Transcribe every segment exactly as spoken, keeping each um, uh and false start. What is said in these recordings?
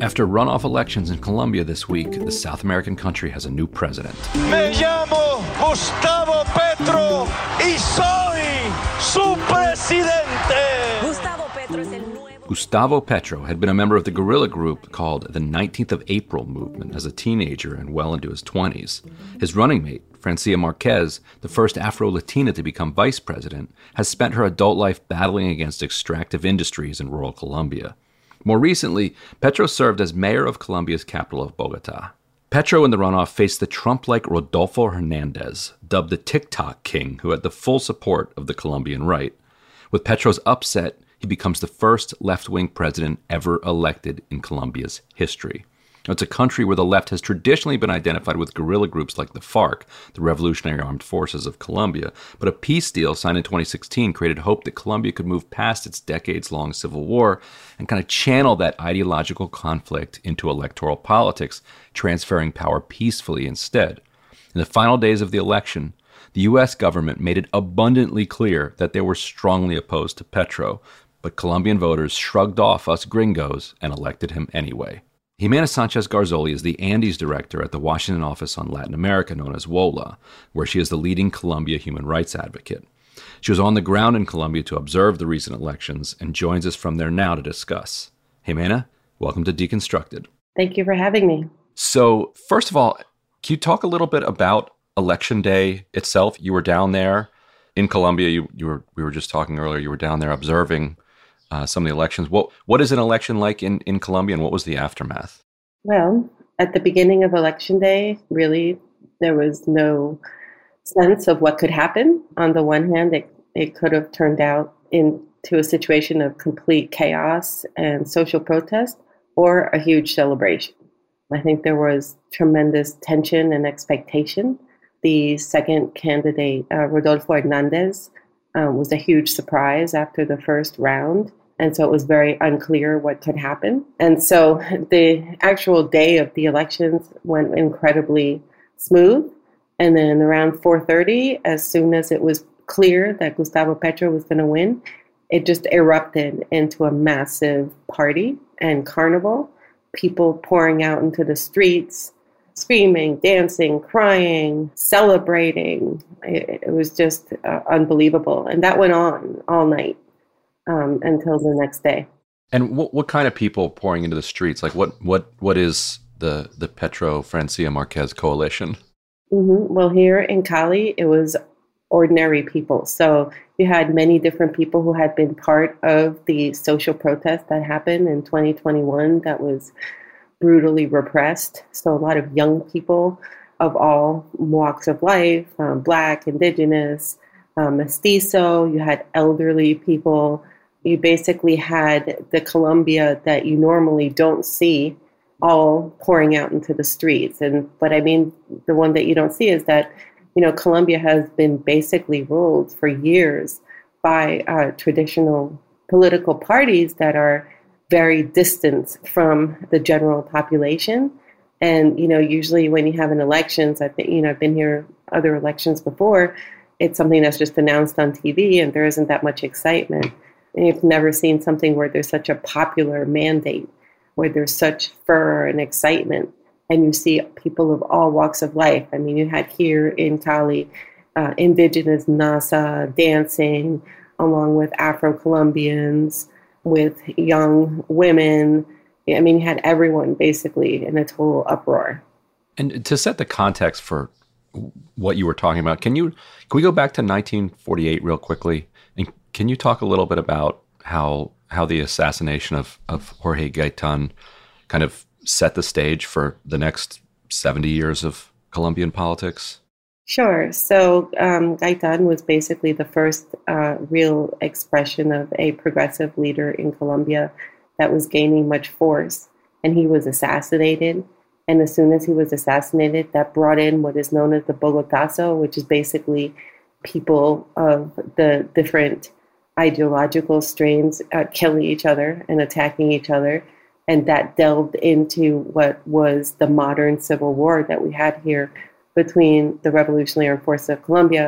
After runoff elections in Colombia this week, the South American country has a new president. Me llamo Gustavo Petro y soy su presidente. Gustavo Petro es el nuevo... Gustavo Petro had been a member of the guerrilla group called the nineteenth of April movement as a teenager and well into his twenties. His running mate, Francia Marquez, the first Afro-Latina to become vice president, has spent her adult life battling against extractive industries in rural Colombia. More recently, Petro served as mayor of Colombia's capital of Bogota. Petro in the runoff faced the Trump-like Rodolfo Hernandez, dubbed the TikTok king, who had the full support of the Colombian right. With Petro's upset, he becomes the first left-wing president ever elected in Colombia's history. Now, it's a country where the left has traditionally been identified with guerrilla groups like the FARC, the Revolutionary Armed Forces of Colombia, but a peace deal signed in twenty sixteen created hope that Colombia could move past its decades-long civil war and kind of channel that ideological conflict into electoral politics, transferring power peacefully instead. In the final days of the election, the U S government made it abundantly clear that they were strongly opposed to Petro, but Colombian voters shrugged off us gringos and elected him anyway. Ximena Sanchez Garzoli is the Andes director at the Washington office on Latin America known as WOLA, where she is the leading Colombia human rights advocate. She was on the ground in Colombia to observe the recent elections and joins us from there now to discuss. Ximena, welcome to Deconstructed. Thank you for having me. So, first of all, can you talk a little bit about Election Day itself? You were down there in Colombia. You, you were we were just talking earlier. You were down there observing Uh, some of the elections. What what is an election like in, in Colombia, and what was the aftermath? Well, at the beginning of Election Day, really, there was no sense of what could happen. On the one hand, it, it could have turned out into a situation of complete chaos and social protest, or a huge celebration. I think there was tremendous tension and expectation. The second candidate, uh, Rodolfo Hernandez, Um, was a huge surprise after the first round. And so it was very unclear what could happen. And so the actual day of the elections went incredibly smooth. And then around four thirty, as soon as it was clear that Gustavo Petro was going to win, it just erupted into a massive party and carnival. People pouring out into the streets, screaming, dancing, crying, celebrating. It, it was just uh, unbelievable. And that went on all night um, until the next day. And what what kind of people pouring into the streets? Like what what what is the, the Petro Francia Marquez coalition? Mm-hmm. Well, here in Cali, it was ordinary people. So you had many different people who had been part of the social protest that happened in twenty twenty-one that was brutally repressed. So a lot of young people of all walks of life, um, Black, Indigenous, um, Mestizo, you had elderly people. You basically had the Colombia that you normally don't see all pouring out into the streets. And but I mean, the one that you don't see is that, you know, Colombia has been basically ruled for years by uh, traditional political parties that are very distant from the general population. And, you know, usually when you have an elections, I think, you know, I've been here other elections before, it's something that's just announced on T V and there isn't that much excitement. And you've never seen something where there's such a popular mandate, where there's such fervor and excitement. And you see people of all walks of life. I mean, you had here in Cali, uh, indigenous Nasa dancing along with Afro-Colombians, with young women. I mean, you had everyone basically in a total uproar. And to set the context for what you were talking about, can you can we go back to nineteen forty-eight real quickly? And can you talk a little bit about how how the assassination of, of Jorge Gaitan kind of set the stage for the next seventy years of Colombian politics? Sure. So um, Gaitan was basically the first uh, real expression of a progressive leader in Colombia that was gaining much force. And he was assassinated. And as soon as he was assassinated, that brought in what is known as the Bogotazo, which is basically people of the different ideological strains uh, killing each other and attacking each other. And that delved into what was the modern civil war that we had here between the Revolutionary Armed Forces of Colombia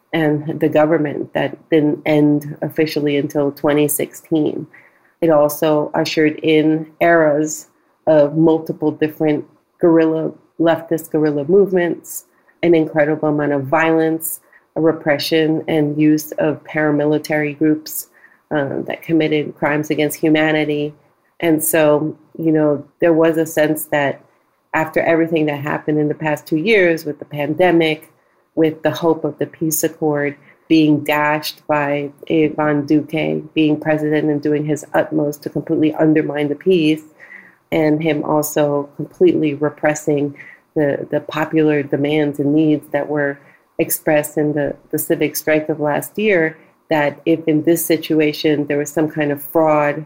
and the government that didn't end officially until twenty sixteen. It also ushered in eras of multiple different guerrilla, leftist guerrilla movements, an incredible amount of violence, repression, and use of paramilitary groups uh, that committed crimes against humanity. And so, you know, there was a sense that after everything that happened in the past two years with the pandemic, with the hope of the peace accord being dashed by Ivan Duque being president and doing his utmost to completely undermine the peace, and him also completely repressing the, the popular demands and needs that were expressed in the, the civic strike of last year, that if in this situation there was some kind of fraud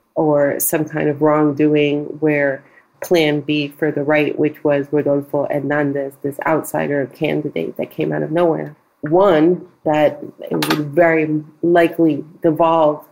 or some kind of wrongdoing where Plan B for the right, which was Rodolfo Hernandez, this outsider candidate that came out of nowhere, won, that it would very likely devolve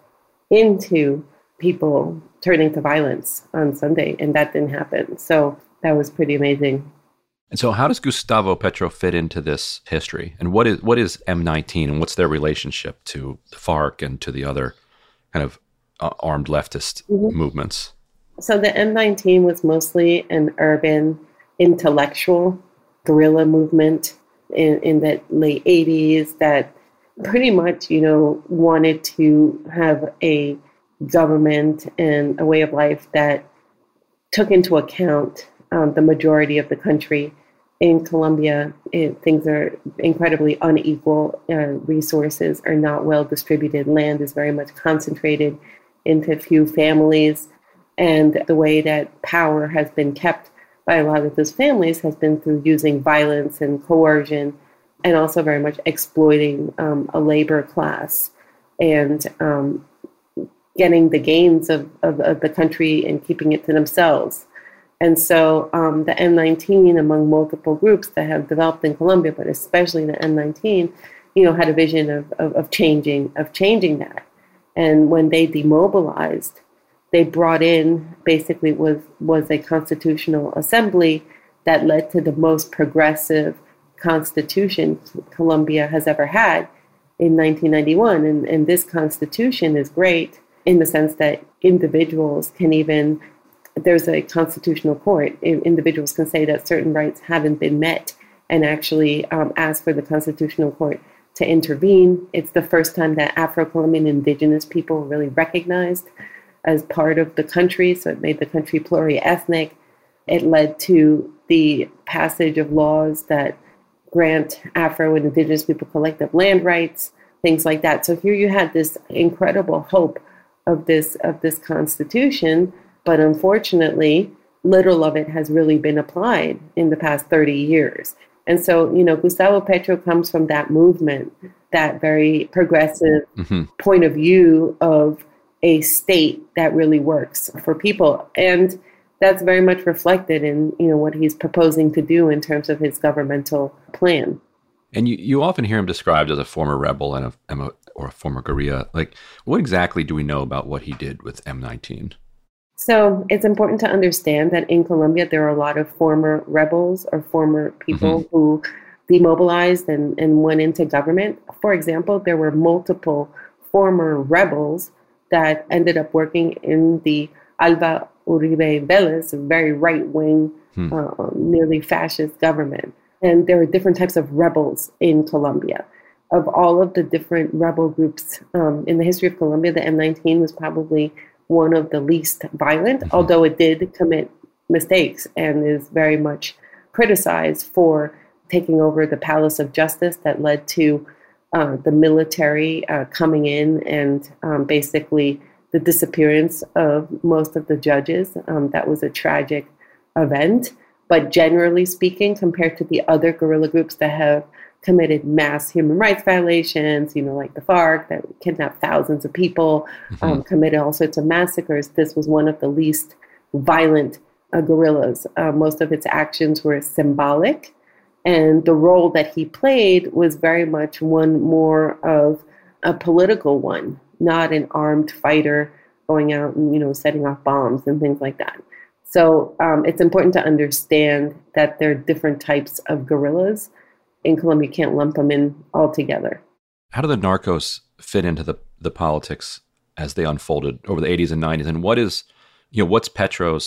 into people turning to violence on Sunday, and that didn't happen. So that was pretty amazing. And so how does Gustavo Petro fit into this history? And what is what is M nineteen, and what's their relationship to the FARC and to the other kind of uh, armed leftist mm-hmm. movements? So the M nineteen was mostly an urban intellectual guerrilla movement in, in the late eighties that pretty much, you know, wanted to have a government and a way of life that took into account um, the majority of the country. In Colombia, it, things are incredibly unequal. Uh, resources are not well distributed. Land is very much concentrated into a few families. And the way that power has been kept by a lot of those families has been through using violence and coercion, and also very much exploiting um, a labor class and um, getting the gains of, of, of the country and keeping it to themselves. And so um, the M nineteen, among multiple groups that have developed in Colombia, but especially the M nineteen, you know, had a vision of, of, of changing of changing that. And when they demobilized, they brought in basically was was a constitutional assembly that led to the most progressive constitution Colombia has ever had in nineteen ninety-one. And, and this constitution is great in the sense that individuals can even, there's a constitutional court. Individuals can say that certain rights haven't been met and actually um, ask for the constitutional court to intervene. It's the first time that Afro-Colombian indigenous people were really recognized as part of the country, so it made the country pluriethnic. It led to the passage of laws that grant Afro and indigenous people collective land rights, things like that. So here you had this incredible hope of this of this constitution, but unfortunately, little of it has really been applied in the past thirty years. And so, you know, Gustavo Petro comes from that movement, that very progressive mm-hmm. point of view of a state that really works for people. And that's very much reflected in, you know, what he's proposing to do in terms of his governmental plan. And you, you often hear him described as a former rebel and a, or a former guerrilla. Like, what exactly do we know about what he did with M nineteen? So it's important to understand that in Colombia, there are a lot of former rebels or former people mm-hmm. who demobilized and, and went into government. For example, there were multiple former rebels that ended up working in the Alva Uribe Vélez, a very right-wing, hmm. uh, nearly fascist government. And there are different types of rebels in Colombia. Of all of the different rebel groups um, in the history of Colombia, the M nineteen was probably one of the least violent, mm-hmm. although it did commit mistakes and is very much criticized for taking over the Palace of Justice that led to uh, the military uh, coming in and um, basically the disappearance of most of the judges. Um, that was a tragic event. But generally speaking, compared to the other guerrilla groups that have committed mass human rights violations, you know, like the FARC that kidnapped thousands of people, mm-hmm. um, committed all sorts of massacres, this was one of the least violent uh, guerrillas. Uh, most of its actions were symbolic. And the role that he played was very much one more of a political one, not an armed fighter going out and, you know, setting off bombs and things like that. So um, it's important to understand that there are different types of guerrillas. In Colombia, you can't lump them in all together. How do the narcos fit into the, the politics as they unfolded over the eighties and nineties? And what is, you know, what's Petro's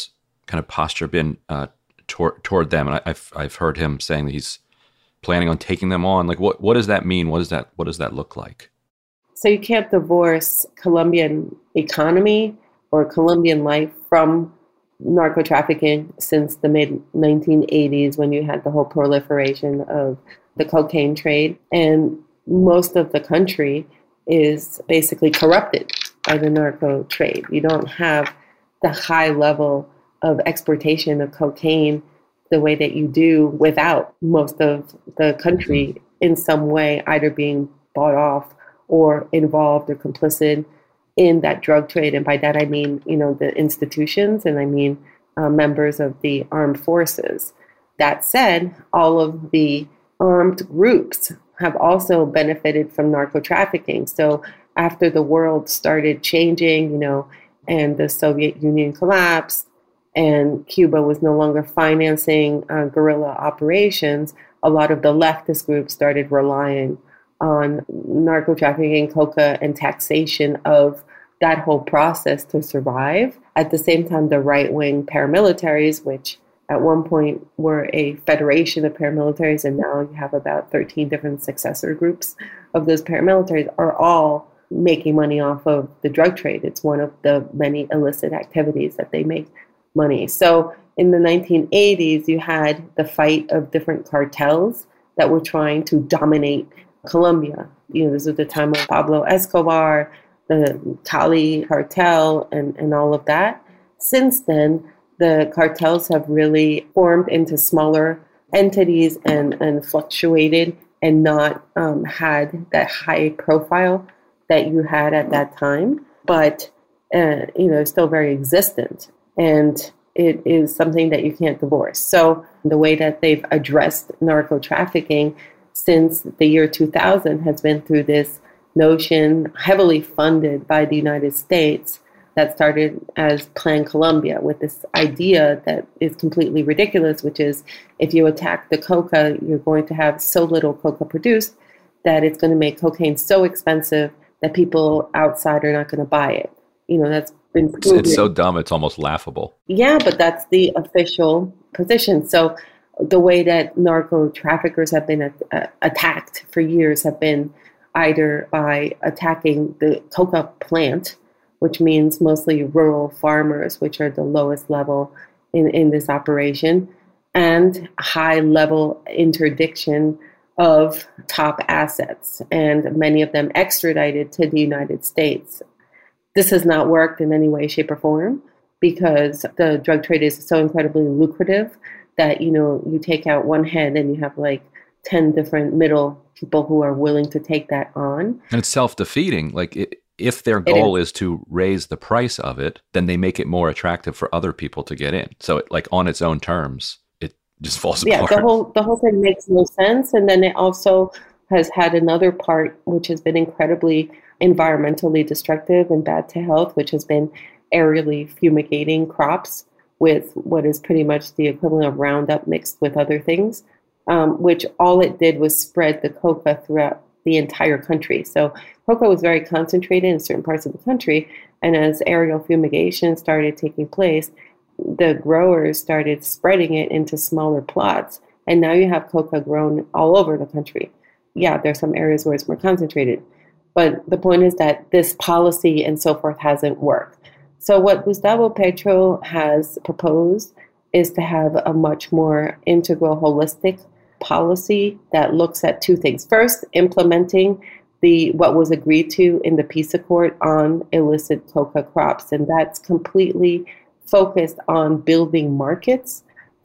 kind of posture been uh, toward toward them? And I, I've I've heard him saying that he's planning on taking them on. Like, what what does that mean? What does that what does that look like? So you can't divorce Colombian economy or Colombian life from narco trafficking since the mid nineteen eighties, when you had the whole proliferation of the cocaine trade. And most of the country is basically corrupted by the narco trade. You don't have the high level of exportation of cocaine the way that you do without most of the country in some way either being bought off or involved or complicit in that drug trade. And by that, I mean, you know, the institutions, and I mean uh, members of the armed forces. That said, all of the armed groups have also benefited from narco trafficking. So after the world started changing, you know, and the Soviet Union collapsed and Cuba was no longer financing uh, guerrilla operations, a lot of the leftist groups started relying on narco trafficking, coca, and taxation of that whole process to survive. At the same time, the right-wing paramilitaries, which at one point were a federation of paramilitaries, and now you have about thirteen different successor groups of those paramilitaries, are all making money off of the drug trade. It's one of the many illicit activities that they make money. So in the nineteen eighties, you had the fight of different cartels that were trying to dominate Colombia. You know, this was the time of Pablo Escobar, the Cali cartel, and, and all of that. Since then, the cartels have really formed into smaller entities and, and fluctuated and not um, had that high profile that you had at that time. But, uh, you know, it's still very existent. And it is something that you can't divorce. So the way that they've addressed narco trafficking since the year two thousand has been through this notion, heavily funded by the United States, that started as Plan Colombia, with this idea that is completely ridiculous, which is if you attack the coca, you're going to have so little coca produced that it's going to make cocaine so expensive that people outside are not going to buy it. You know, that's been proven. It's so dumb, it's almost laughable. Yeah, but that's the official position. So the way that narco traffickers have been uh, attacked for years have been either by attacking the coca plant, which means mostly rural farmers, which are the lowest level in, in this operation, and high level interdiction of top assets, and many of them extradited to the United States. This has not worked in any way, shape, or form because the drug trade is so incredibly lucrative that, you know, you take out one head and you have like ten different middle people who are willing to take that on. And it's self-defeating. Like it, if their goal is. is to raise the price of it, then they make it more attractive for other people to get in. So it, like on its own terms, it just falls yeah, apart. Yeah, the whole the whole thing makes no sense. And then it also has had another part which has been incredibly environmentally destructive and bad to health, which has been aerially fumigating crops with what is pretty much the equivalent of Roundup mixed with other things, um, which all it did was spread the coca throughout the entire country. So coca was very concentrated in certain parts of the country, and as aerial fumigation started taking place, the growers started spreading it into smaller plots, and now you have coca grown all over the country. Yeah, there's some areas where it's more concentrated, but the point is that this policy and so forth hasn't worked. So what Gustavo Petro has proposed is to have a much more integral, holistic policy that looks at two things. First, implementing the what was agreed to in the peace accord on illicit coca crops, and that's completely focused on building markets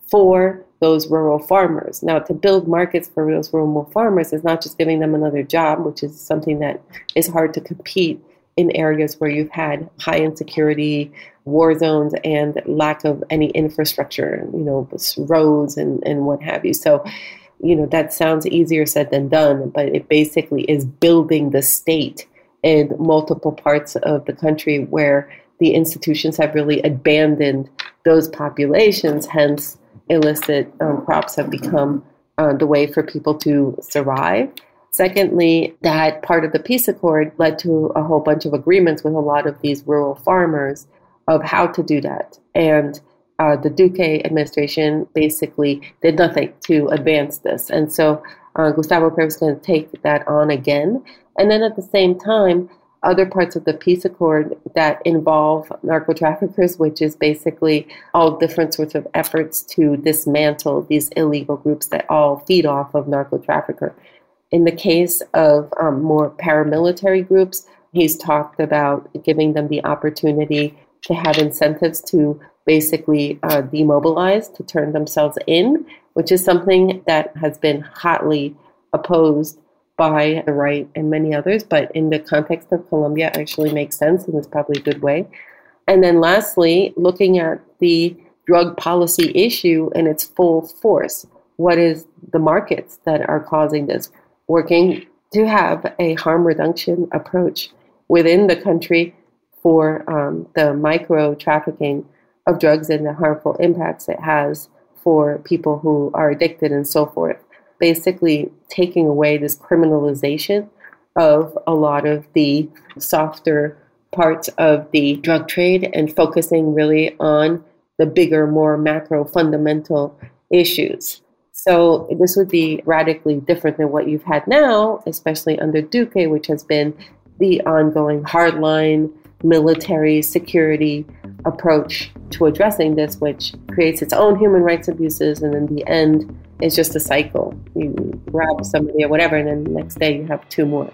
for those rural farmers. Now, to build markets for those rural farmers is not just giving them another job, which is something that is hard to compete in areas where you've had high insecurity, war zones, and lack of any infrastructure, you know, roads and, and what have you. So, you know, that sounds easier said than done, but it basically is building the state in multiple parts of the country where the institutions have really abandoned those populations. Hence, illicit um, crops have become uh, the way for people to survive. Secondly, that part of the peace accord led to a whole bunch of agreements with a lot of these rural farmers of how to do that. And uh, the Duque administration basically did nothing to advance this. And so uh, Gustavo Petro is going to take that on again. And then at the same time, other parts of the peace accord that involve narco traffickers, which is basically all different sorts of efforts to dismantle these illegal groups that all feed off of narco trafficker. In the case of um, more paramilitary groups, he's talked about giving them the opportunity to have incentives to basically uh, demobilize, to turn themselves in, which is something that has been hotly opposed by the right and many others, but in the context of Colombia actually makes sense and is probably a good way. And then lastly, looking at the drug policy issue in its full force. What is the markets that are causing this? Working to have a harm reduction approach within the country for um, the micro trafficking of drugs and the harmful impacts it has for people who are addicted and so forth. Basically taking away this criminalization of a lot of the softer parts of the drug trade and focusing really on the bigger, more macro fundamental issues. So this would be radically different than what you've had now, especially under Duque, which has been the ongoing hardline military security approach to addressing this, which creates its own human rights abuses, and in the end, it's just a cycle. You grab somebody or whatever, and then the next day you have two more.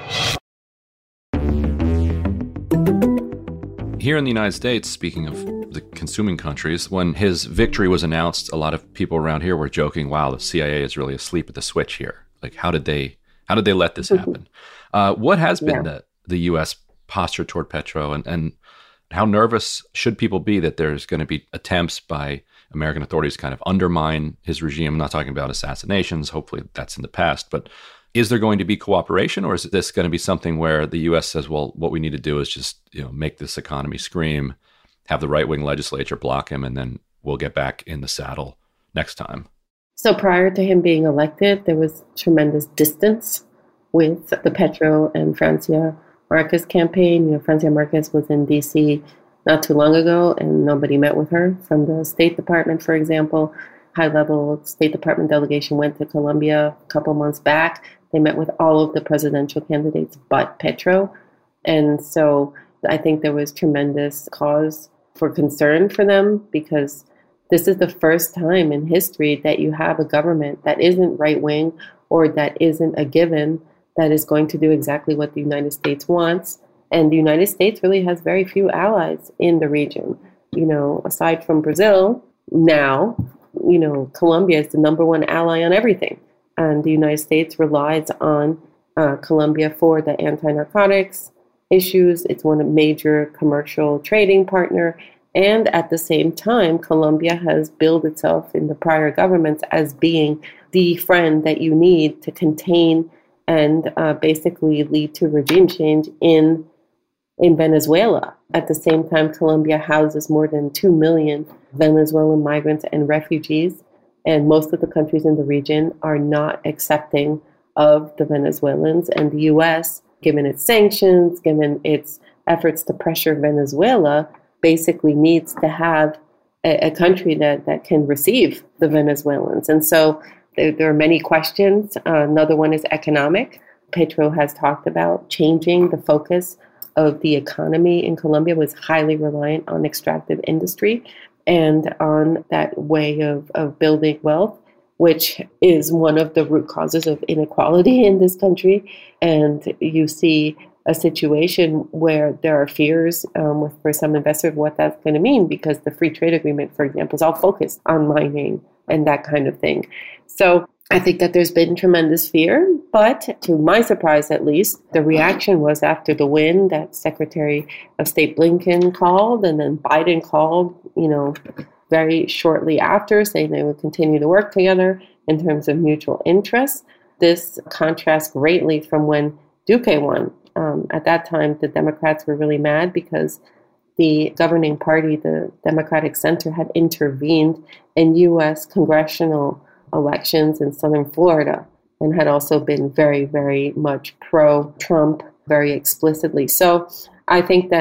Here in the United States, speaking of the consuming countries, when his victory was announced, a lot of people around here were joking, wow, the C I A is really asleep at the switch here. Like, how did they how did they let this happen? uh, what has been yeah. the, the U S posture toward Petro, and, and how nervous should people be that there's going to be attempts by American authorities to kind of undermine his regime? I'm not talking about assassinations. Hopefully that's in the past. But is there going to be cooperation, or is this going to be something where the U S says, well, what we need to do is just, you know, make this economy scream, have the right-wing legislature block him, and then we'll get back in the saddle next time? So prior to him being elected, there was tremendous distance with the Petro and Francia Marquez campaign. You know, Francia Marquez was in D C not too long ago, and nobody met with her. From the State Department, for example, high-level State Department delegation went to Colombia a couple months back. They met with all of the presidential candidates but Petro. And so I think there was tremendous cause for concern for them, because this is the first time in history that you have a government that isn't right-wing or that isn't a given that is going to do exactly what the United States wants. And the United States really has very few allies in the region. You know, aside from Brazil, now, you know, Colombia is the number one ally on everything. And the United States relies on uh, Colombia for the anti-narcotics issues. It's one of major commercial trading partner. And at the same time, Colombia has billed itself in the prior governments as being the friend that you need to contain and uh, basically lead to regime change in in Venezuela. At the same time, Colombia houses more than two million Venezuelan migrants and refugees, and most of the countries in the region are not accepting of the Venezuelans. And the U S, given its sanctions, given its efforts to pressure Venezuela, basically needs to have a, a country that, that can receive the Venezuelans. And so there, there are many questions. Uh, another one is economic. Petro has talked about changing the focus of the economy in Colombia. Was highly reliant on extractive industry and on that way of, of building wealth, which is one of the root causes of inequality in this country. And you see a situation where there are fears um, with, for some investors of what that's going to mean, because the free trade agreement, for example, is all focused on mining and that kind of thing. So I think that there's been tremendous fear, but to my surprise, at least, the reaction was after the win that Secretary of State Blinken called, and then Biden called, you know, very shortly after, saying they would continue to work together in terms of mutual interests. This contrasts greatly from when Duque won. Um, at that time, the Democrats were really mad because the governing party, the Democratic Center, had intervened in U S congressional elections in southern Florida and had also been very, very much pro-Trump, very explicitly. So I think that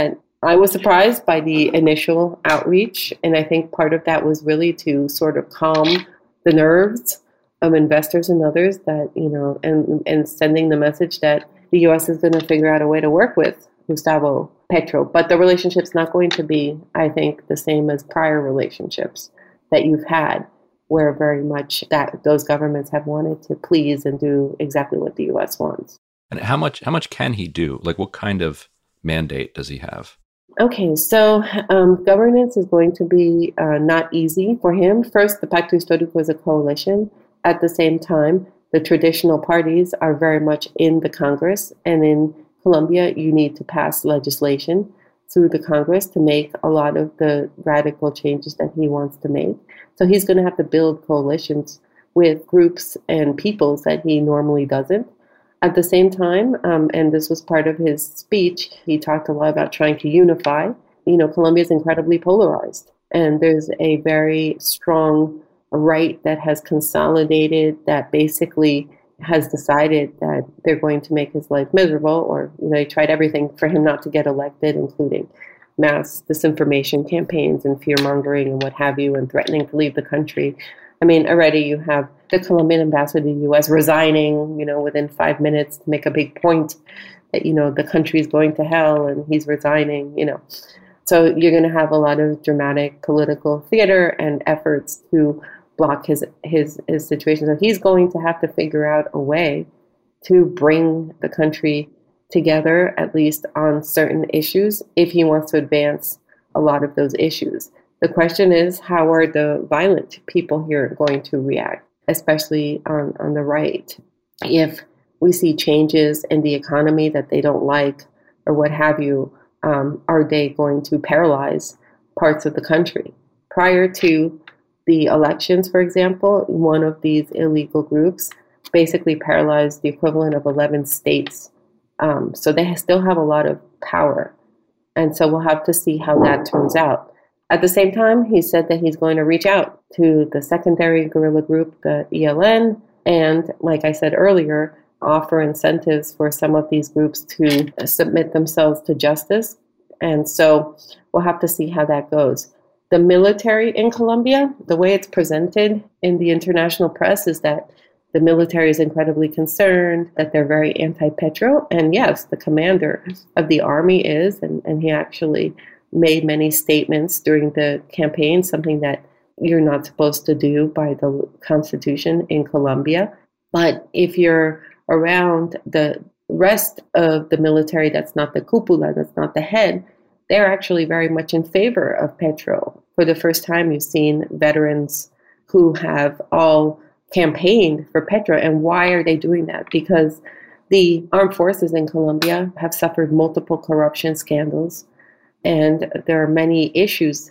I was surprised by the initial outreach, and I think part of that was really to sort of calm the nerves of investors and others that, you know, and, and sending the message that the U S is going to figure out a way to work with Gustavo Petro. But the relationship's not going to be, I think, the same as prior relationships that you've had, where very much that those governments have wanted to please and do exactly what the U S wants. And how much how much can he do? Like, what kind of mandate does he have? Okay, so um, governance is going to be uh, not easy for him. First, the Pacto Histórico is a coalition. At the same time, the traditional parties are very much in the Congress. And in Colombia, you need to pass legislation through the Congress to make a lot of the radical changes that he wants to make. So he's going to have to build coalitions with groups and peoples that he normally doesn't. At the same time, um, and this was part of his speech, he talked a lot about trying to unify. You know, Colombia is incredibly polarized, and there's a very strong right that has consolidated, that basically has decided that they're going to make his life miserable, or, you know, they tried everything for him not to get elected, including mass disinformation campaigns and fear-mongering and what have you, and threatening to leave the country. I mean, already you have the Colombian ambassador to the U S resigning, you know, within five minutes to make a big point that, you know, the country is going to hell and he's resigning, you know. So you're going to have a lot of dramatic political theater and efforts to block his, his, his situation. So he's going to have to figure out a way to bring the country together, at least on certain issues, if he wants to advance a lot of those issues. The question is, how are the violent people here going to react, especially on, on the right? If we see changes in the economy that they don't like or what have you, um, are they going to paralyze parts of the country? Prior to the elections, for example, one of these illegal groups basically paralyzed the equivalent of eleven states. Um, so they still have a lot of power. And so we'll have to see how that turns out. At the same time, he said that he's going to reach out to the secondary guerrilla group, the E L N, and, like I said earlier, offer incentives for some of these groups to submit themselves to justice. And so we'll have to see how that goes. The military in Colombia, the way it's presented in the international press is that the military is incredibly concerned, that they're very anti-Petro. And yes, the commander of the army is, and, and he actually made many statements during the campaign, something that you're not supposed to do by the constitution in Colombia. But if you're around the rest of the military, that's not the cúpula, that's not the head, they're actually very much in favor of Petro. For the first time, you've seen veterans who have all campaigned for Petro. And why are they doing that? Because the armed forces in Colombia have suffered multiple corruption scandals. And there are many issues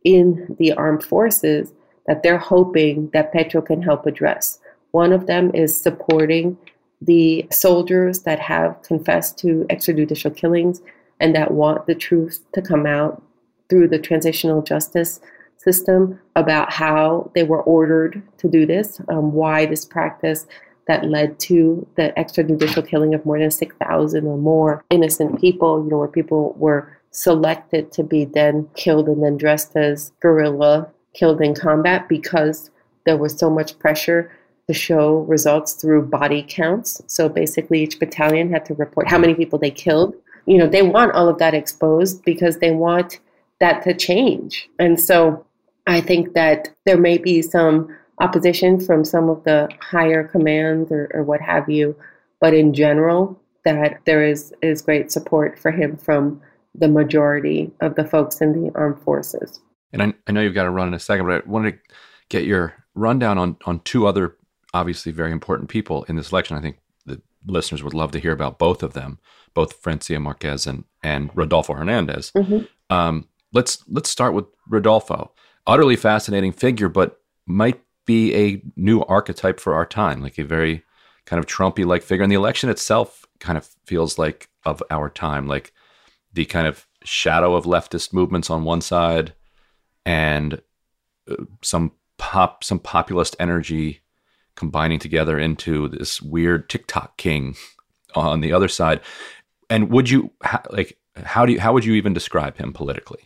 in the armed forces that they're hoping that Petro can help address. One of them is supporting the soldiers that have confessed to extrajudicial killings and that want the truth to come out through the transitional justice system about how they were ordered to do this, um, why this practice that led to the extrajudicial killing of more than six thousand or more innocent people, you know, where people were selected to be then killed and then dressed as guerrilla, killed in combat because there was so much pressure to show results through body counts. So basically each battalion had to report how many people they killed. You know, they want all of that exposed because they want that to change. And so I think that there may be some opposition from some of the higher commands or, or what have you, but in general, that there is, is great support for him from the majority of the folks in the armed forces. And I, I know you've got to run in a second, but I wanted to get your rundown on, on two other obviously very important people in this election. I think the listeners would love to hear about both of them, both Francia Marquez and, and Rodolfo Hernandez. Mm-hmm. Um, let's let's start with Rodolfo. Utterly fascinating figure, but might be a new archetype for our time, like a very kind of Trumpy-like figure. And the election itself kind of feels like of our time, like the kind of shadow of leftist movements on one side and uh, some pop, some populist energy combining together into this weird TikTok king on the other side. And would you ha- like How do you, how would you even describe him politically?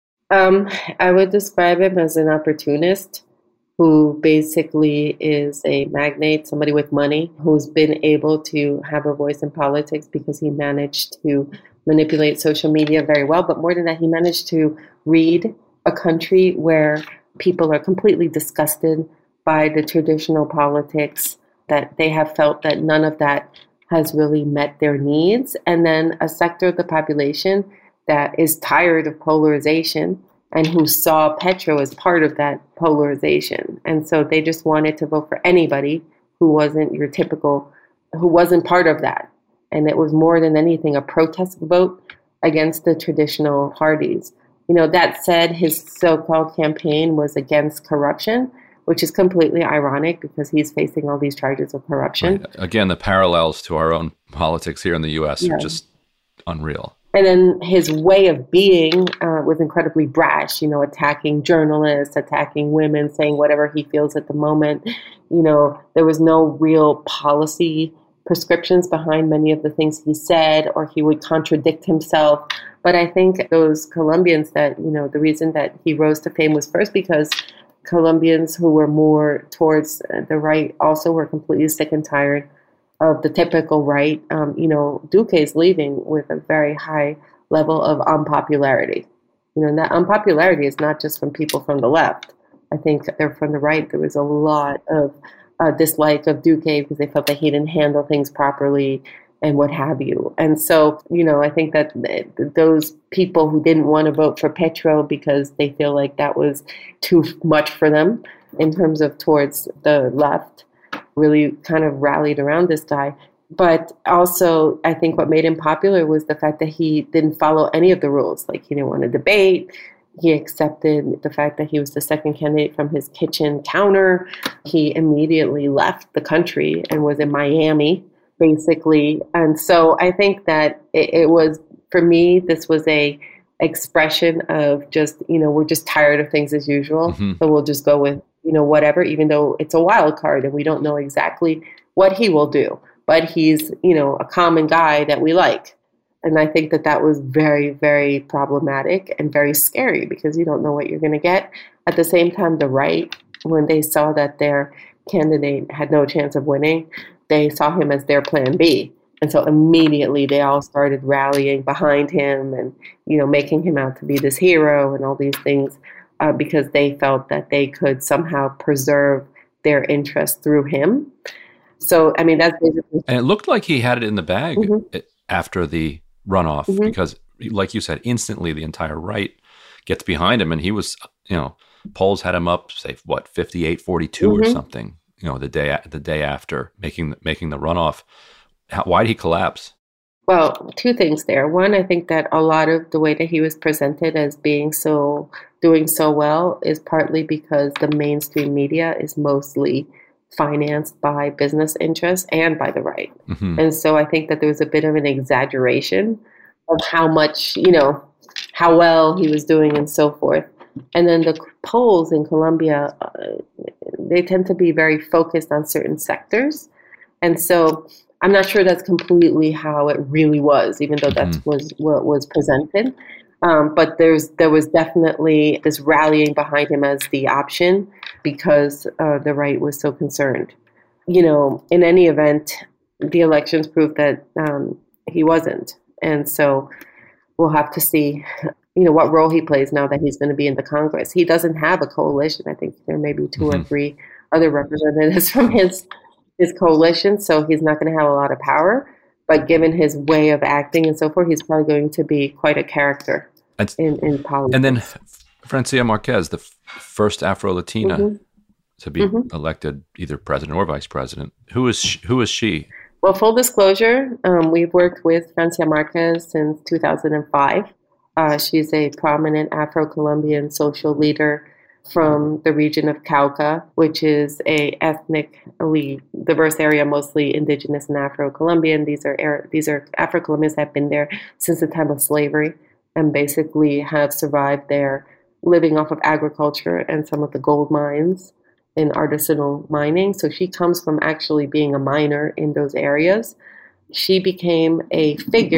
Um, I would describe him as an opportunist who basically is a magnate, somebody with money, who's been able to have a voice in politics because he managed to manipulate social media very well. But more than that, he managed to read a country where people are completely disgusted by the traditional politics, that they have felt that none of that has really met their needs. And then a sector of the population that is tired of polarization and who saw Petro as part of that polarization. And so they just wanted to vote for anybody who wasn't your typical, who wasn't part of that. And it was more than anything a protest vote against the traditional parties. You know, that said, his so-called campaign was against corruption, which is completely ironic because he's facing all these charges of corruption. Right. Again, the parallels to our own politics here in the U S yeah. are just unreal. And then his way of being uh, was incredibly brash, you know, attacking journalists, attacking women, saying whatever he feels at the moment. You know, there was no real policy prescriptions behind many of the things he said, or he would contradict himself. But I think those Colombians that, you know, the reason that he rose to fame was first because Colombians who were more towards the right also were completely sick and tired of the typical right. Um, you know, Duque is leaving with a very high level of unpopularity. You know, and that unpopularity is not just from people from the left. I think they're from the right. There was a lot of uh, dislike of Duque because they felt that he didn't handle things properly and what have you. And so, you know, I think that th- those people who didn't want to vote for Petro because they feel like that was too much for them in terms of towards the left really kind of rallied around this guy. But also, I think what made him popular was the fact that he didn't follow any of the rules. Like, he didn't want to debate. He accepted the fact that he was the second candidate from his kitchen counter. He immediately left the country and was in Miami, basically. And so I think that it, it was, for me, this was a expression of just, you know, we're just tired of things as usual. Mm-hmm. So we'll just go with, you know, whatever, even though it's a wild card and we don't know exactly what he will do. But he's, you know, a common guy that we like. And I think that that was very, very problematic and very scary because you don't know what you're going to get. At the same time, the right, when they saw that their candidate had no chance of winning, they saw him as their plan B. And so immediately they all started rallying behind him and, you know, making him out to be this hero and all these things. Uh, because they felt that they could somehow preserve their interest through him. So, I mean, that's basically... And it looked like he had it in the bag mm-hmm. after the runoff mm-hmm. because, like you said, instantly the entire right gets behind him. And he was, you know, polls had him up, say, what, fifty-eight forty-two mm-hmm. or something, you know, the day the day after making, making the runoff. How, why did he collapse? Well, two things there. One, I think that a lot of the way that he was presented as being so, doing so well is partly because the mainstream media is mostly financed by business interests and by the right. Mm-hmm. And so I think that there was a bit of an exaggeration of how much, you know, how well he was doing and so forth. And then the polls in Colombia, uh, they tend to be very focused on certain sectors. And so I'm not sure that's completely how it really was, even though that mm-hmm. was what was presented. Um, but there's there was definitely this rallying behind him as the option because uh, the right was so concerned. You know, in any event, the elections proved that um, he wasn't. And so we'll have to see, you know, what role he plays now that he's going to be in the Congress. He doesn't have a coalition. I think there may be two mm-hmm. or three other representatives from his his coalition, so he's not going to have a lot of power. But given his way of acting and so forth, he's probably going to be quite a character in, in politics. And then Francia Marquez, the f- first Afro-Latina mm-hmm. to be mm-hmm. elected either president or vice president. Who is she, who is she? Well, full disclosure, um, we've worked with Francia Marquez since two thousand five. Uh, she's a prominent Afro-Colombian social leader from the region of Cauca, which is a ethnically diverse area, mostly indigenous and Afro-Colombian. These are these are Afro-Colombians that have been there since the time of slavery and basically have survived there, living off of agriculture and some of the gold mines in artisanal mining. So she comes from actually being a miner in those areas. She became a figure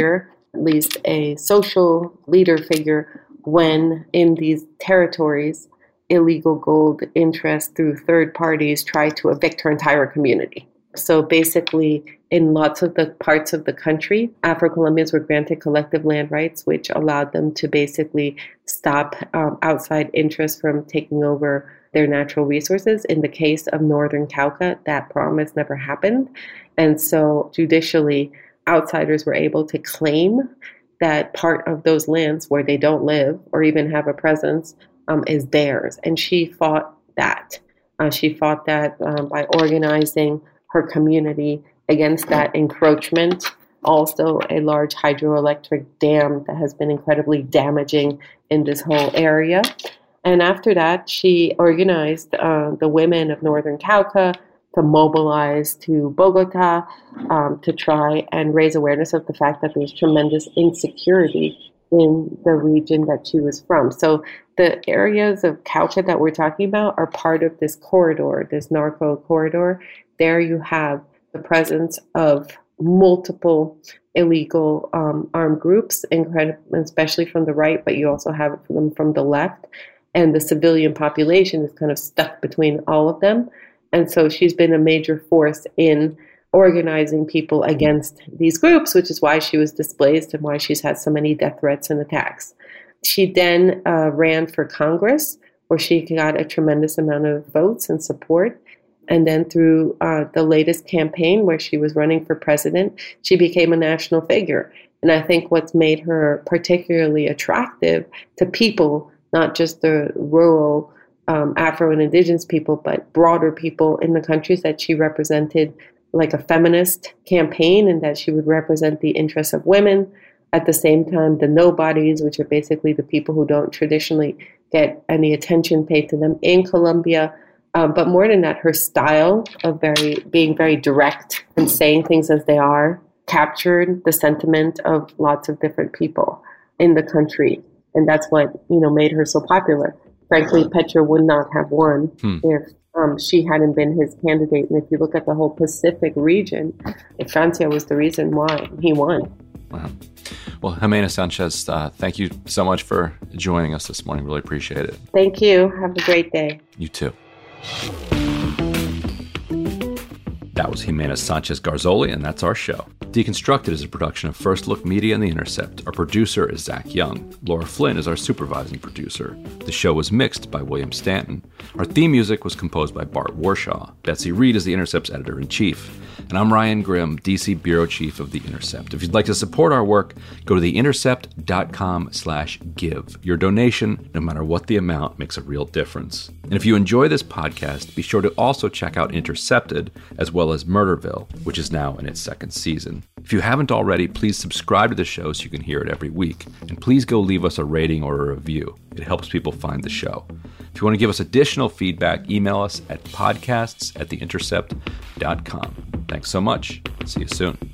at least a social leader figure when in these territories, illegal gold interests through third parties try to evict her entire community. So basically, in lots of the parts of the country, Afro-Colombians were granted collective land rights, which allowed them to basically stop um, outside interests from taking over their natural resources. In the case of Northern Cauca, that promise never happened. And so judicially, outsiders were able to claim that part of those lands where they don't live or even have a presence um, is theirs. And she fought that. Uh, she fought that um, by organizing her community against that encroachment. Also, a large hydroelectric dam that has been incredibly damaging in this whole area. And after that, she organized uh, the women of Northern Cauca to mobilize to Bogota um, to try and raise awareness of the fact that there's tremendous insecurity in the region that she was from. So the areas of Cauca that we're talking about are part of this corridor, this narco corridor. There you have the presence of multiple illegal um, armed groups, especially from the right, but you also have them from the left. And the civilian population is kind of stuck between all of them. And so she's been a major force in organizing people against these groups, which is why she was displaced and why she's had so many death threats and attacks. She then uh, ran for Congress, where she got a tremendous amount of votes and support. And then through uh, the latest campaign where she was running for president, she became a national figure. And I think what's made her particularly attractive to people, not just the rural um, Afro and indigenous people, but broader people in the countries that she represented, like a feminist campaign, and that she would represent the interests of women. At the same time, the nobodies, which are basically the people who don't traditionally get any attention paid to them in Colombia. Um, but more than that, her style of very being very direct and saying things as they are captured the sentiment of lots of different people in the country. And that's what, you know, made her so popular. Frankly, Petro would not have won hmm. if um, she hadn't been his candidate. And if you look at the whole Pacific region, Francia was the reason why he won. Wow. Well, Ximena Sanchez, uh, thank you so much for joining us this morning. Really appreciate it. Thank you. Have a great day. You too. That was Ximena Sanchez Garzoli, and that's our show. Deconstructed is a production of First Look Media and The Intercept. Our producer is Zach Young. Laura Flynn is our supervising producer. The show was mixed by William Stanton. Our theme music was composed by Bart Warshaw. Betsy Reed is The Intercept's editor-in-chief. And I'm Ryan Grimm, D C Bureau Chief of The Intercept. If you'd like to support our work, go to theintercept.com slash give. Your donation, no matter what the amount, makes a real difference. And if you enjoy this podcast, be sure to also check out Intercepted, as well as Murderville, which is now in its second season. If you haven't already, please subscribe to the show so you can hear it every week. And please go leave us a rating or a review. It helps people find the show. If you want to give us additional feedback, email us at podcasts at theintercept dot com. Thanks so much. See you soon.